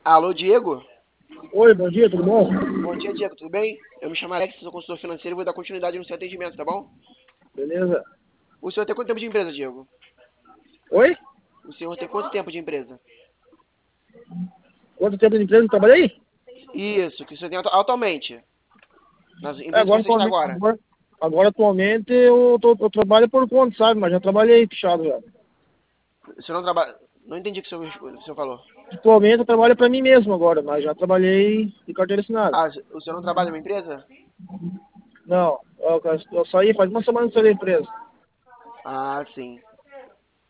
Alô, Diego? Oi, bom dia, tudo bom? Bom dia, Diego, tudo bem? Eu me chamo Alex, sou consultor financeiro e vou dar continuidade no seu atendimento, tá bom? Beleza? O senhor tem quanto tempo de empresa, Diego? Oi? O senhor tem quanto tempo de empresa? Quanto tempo de empresa eu trabalhei? Isso, que o senhor tem atualmente, nas É, empresas que agora, você está atualmente, agora. agora atualmente eu trabalho por conta, sabe? Mas já trabalhei fechado já. O senhor não trabalha... Não entendi o que o senhor falou. Atualmente eu trabalho para mim mesmo agora, mas já trabalhei de carteira assinada. Ah, o senhor não trabalha numa empresa? Não, eu saí, faz uma semana que saí da empresa. Ah, sim.